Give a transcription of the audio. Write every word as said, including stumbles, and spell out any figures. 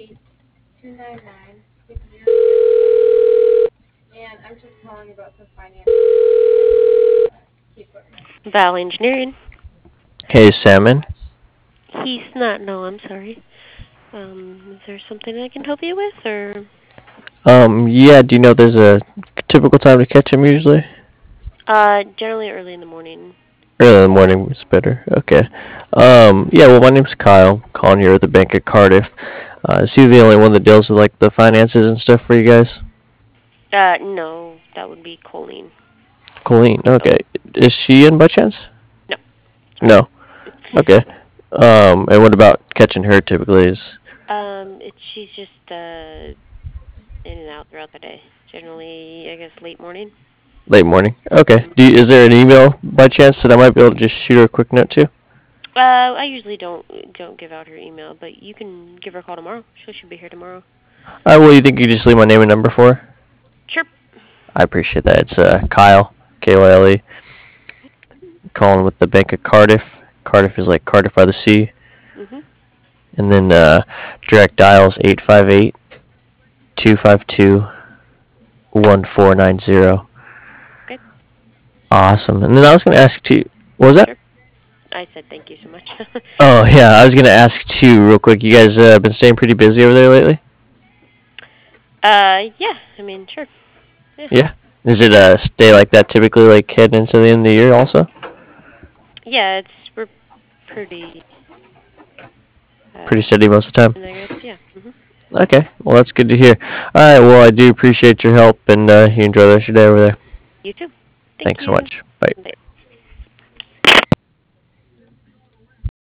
Val Engineering. Hey, Salmon. He's not. No, I'm sorry. Um, is there something I can help you with, or? Um, yeah, do you know there's a typical time to catch him usually? Uh, generally early in the morning. Early in the morning is better. Okay. Um, yeah, well, my name's Kyle. Calling here at the Bank of Cardiff. Uh, is he the only one that deals with, like, the finances and stuff for you guys? Uh, no, that would be Colleen. Colleen. So, Okay. Is she in by chance? no, sorry. No. Okay. Um, and what about catching her typically is um, it, she's just uh in and out throughout the day. Generally, I guess late morning. late morning? Okay. Mm. Do you, is there an email by chance that I might be able to just shoot her a quick note to? Uh, I usually don't don't give out her email, but you can give her a call tomorrow. She should be here tomorrow. Alright, well, you think you just leave my name and number for her? Sure. I appreciate that. It's uh, Kyle, K Y L E, calling with the Bank of Cardiff. Cardiff is like Cardiff by the sea. Mhm. And then uh, direct dials eight five eight, two five two, one four nine zero. Okay. Awesome. And then I was going to ask too, what was that? Sure. I said thank you so much. Oh, yeah, I was going to ask too, real quick. You guys uh, been staying pretty busy over there lately? uh, yeah. I mean, sure. Yeah. Yeah. Is it a stay like that typically, like heading into the end of the year also? Yeah, it's we're pretty. Uh, Pretty steady most of the time. I guess. Yeah. Mhm. Okay, well, that's good to hear. All right, well, I do appreciate your help, and uh, you enjoy the rest of your day over there. You too. Thank Thanks so you. much. Bye. Bye.